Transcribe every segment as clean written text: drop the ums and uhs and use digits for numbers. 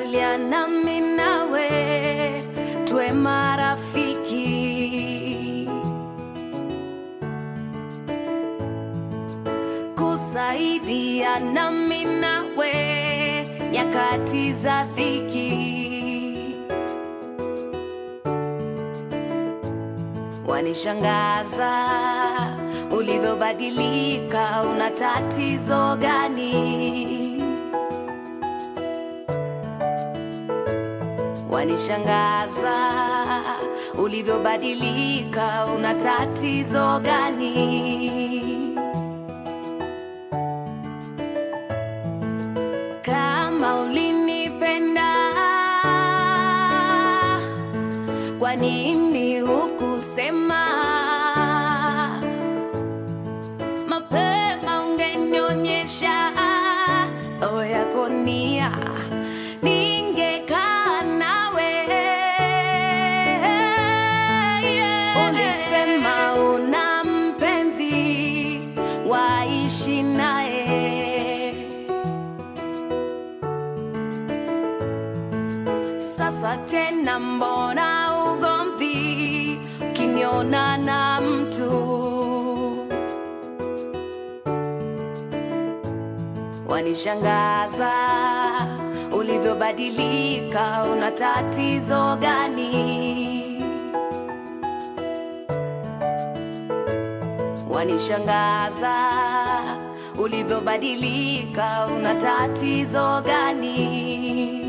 Tulikubaliana mimi nawe tuwe marafiki, kusaidiana mimi nawe nyakati za dhiki. Wanishangaza ulivyobadilika, una tatizo gani? Wanishangaza ulivyobadilika, una tatizo gani? Kama ulinipenda, kwa nini hukusema mapema? Ungenionyesha yako nia, ningekaa nawe. Ulisema una mpenzi, waishi naye. Sasa tena mbona ugomvi ukiniona na mtu? Wanishangaza ulivyobadilika, una tatizo gani? Wanishangaza ulivyobadilika, una tatizo gani?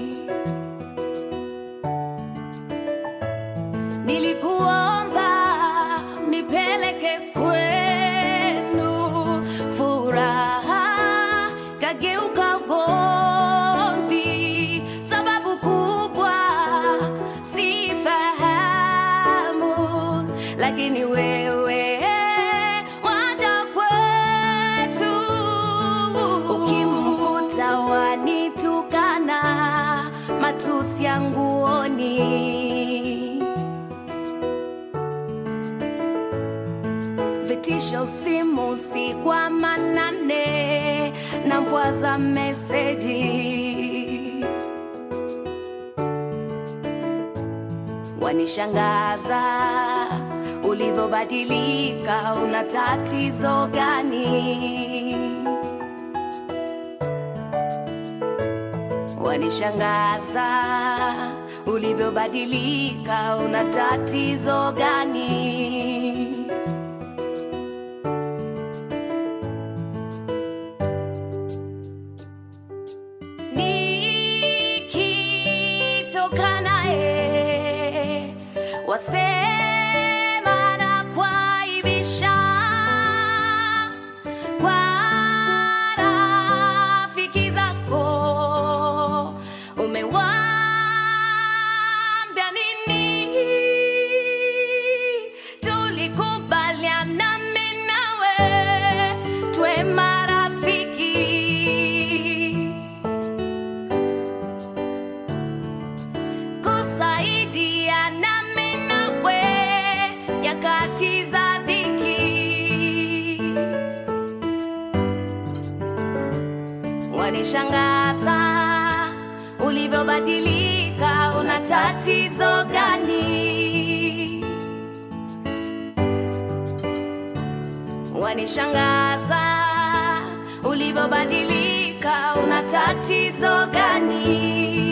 Nilikuomba nipeleke kwenu furaha, kageuka ugomvi. Sababu kubwa sifahamu, lakini wewe waja kwetu. Ukimkuta wanitukana, matusi yanguoni. Vitisho simu si kwa manane, na mvua za meseji. Wanishangaza ulivyobadilika, una tatizo gani? Wanishangaza ulivyobadilika, una tatizo gani? Nikitoka naye wasema na kuaibisha, kwa rafiki zako umewaambia nini? Tulikubaliana mimi nawe tuwe marafiki, kusaidiana mimi nawe nyakati za dhiki. Wanishangaza ulivyobadilika, una tatizo gani? Wanishangaza ulivyobadilika, una tatizo gani?